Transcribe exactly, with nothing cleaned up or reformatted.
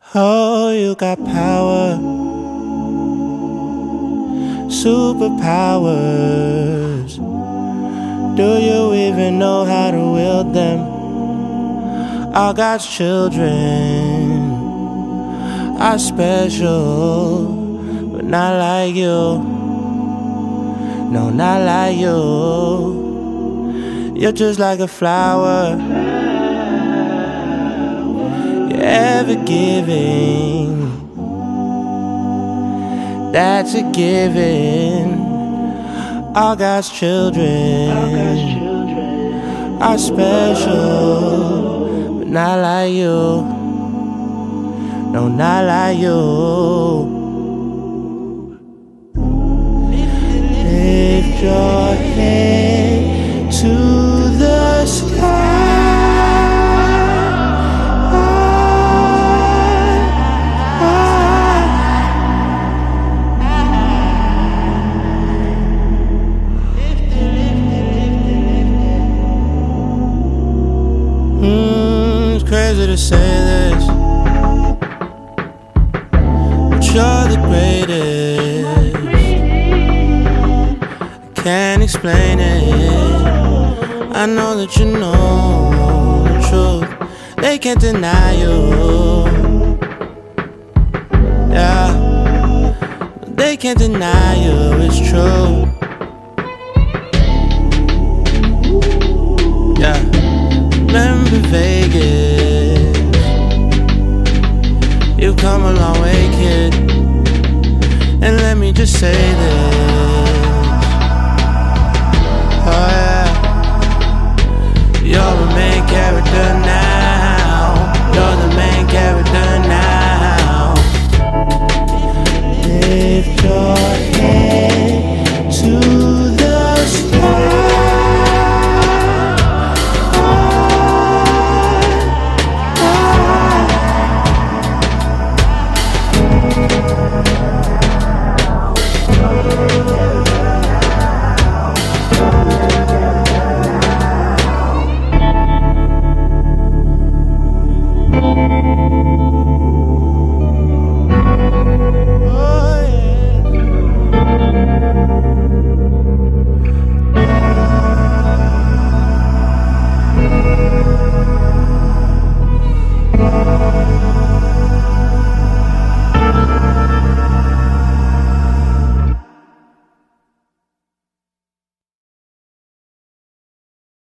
Oh, you got power, superpowers. Do you even know how to wield them? All God's children are special, but not like you. No, not like you. You're just like a flower, you're ever giving. That's a given. All God's children are special, but not like you. No, not like you. Lift your head to the sky. Mm, it's crazy to say this, but you're the greatest. Can't explain it. I know that you know the truth. They can't deny you. Yeah, they can't deny you. It's true. Yeah, remember Vegas. You've come a long way, kid. And let me just say this. Oh yeah, you're a main character now.